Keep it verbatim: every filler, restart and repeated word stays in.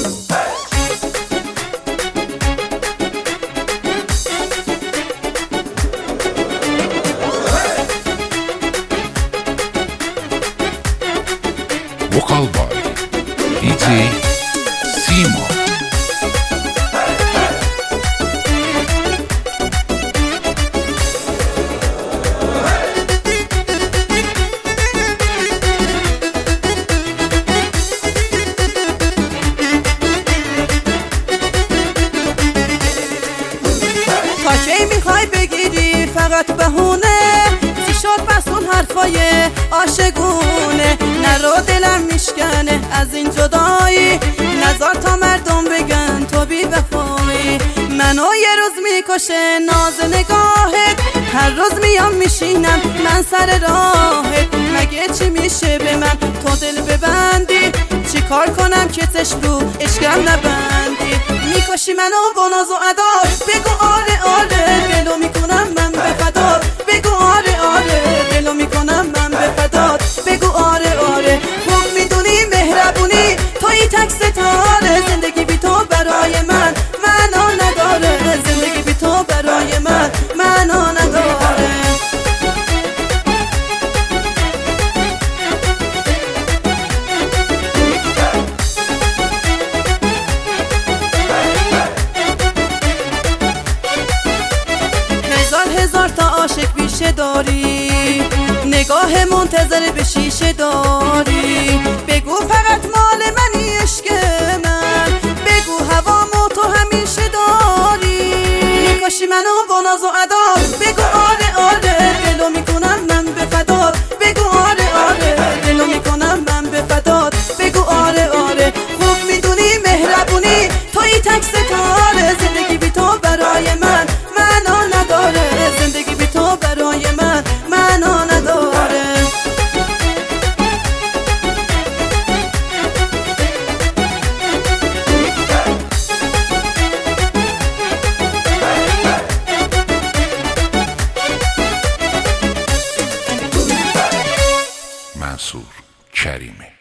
Vokal by دی جی سیما. تا کی میخوای بگیری فقط بهونه؟ چی شد پس اون حرفای عاشقونه؟ نرو دلم میشکنه از این جدایی، نزار تا مردم بگن تو بی وفایی. منو یه روز میکشه ناز نگاهت، هر روز میام میشینم من سر راهت. مگه چی میشه به من تو دل ببندی؟ چی کار کنم که چشم رو عشقم نبندی؟ میکشی منو با ناز و ادا، بگو آره آره دلو میکنم من به فدات. بگو آره آره دلو میکنم من به فدات. بگو آره آره خوب میدونی مهربونی توی تک ستاره. زندگی بی تو برای من معنا نداره، زندگی بی تو برای من معنا نداره. هزار تا عاشق بیشه داری، نگاه منتظر به شیشه داری. بگو فقط مال منی عشق من، بگو هوامو تو همیشه داری. میکشی منو با ناز و ادا، بگو آره آره دلو میکنم من به فدات. بگو آره آره دلو میکنم من به فدات. بگو آره آره خوب میدونی مهربونی توی تک ستاره. زندگی بی تو برای من معنا نداره، زندگی بی تو برای من معنا نداره. منصور کریمی.